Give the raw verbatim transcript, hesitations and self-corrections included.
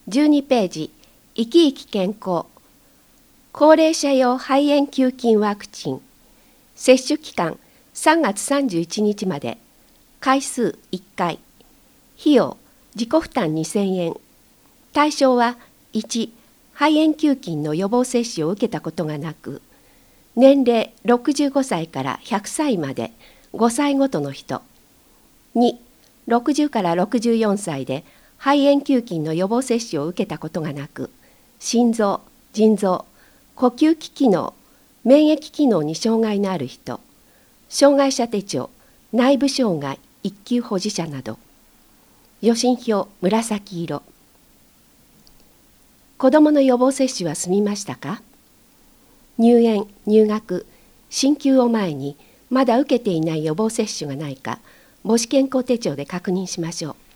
じゅうにページ、生き生き健康。高齢者用肺炎球菌ワクチン。接種期間さんがつさんじゅういちにちまで。回数いっかい。費用自己負担にせんえん。対象はいち、肺炎球菌の予防接種を受けたことがなく、年齢ろくじゅうごさいからひゃくさいまでごさいごとの人。に、ろくじゅうからろくじゅうよんさいで肺炎球菌の予防接種を受けたことがなく、心臓、腎臓、呼吸器機能、免疫機能に障害のある人、障害者手帳、内部障害一級保持者など。予診票紫色。子どもの予防接種は済みましたか？入園、入学、進級を前にまだ受けていない予防接種がないか、母子健康手帳で確認しましょう。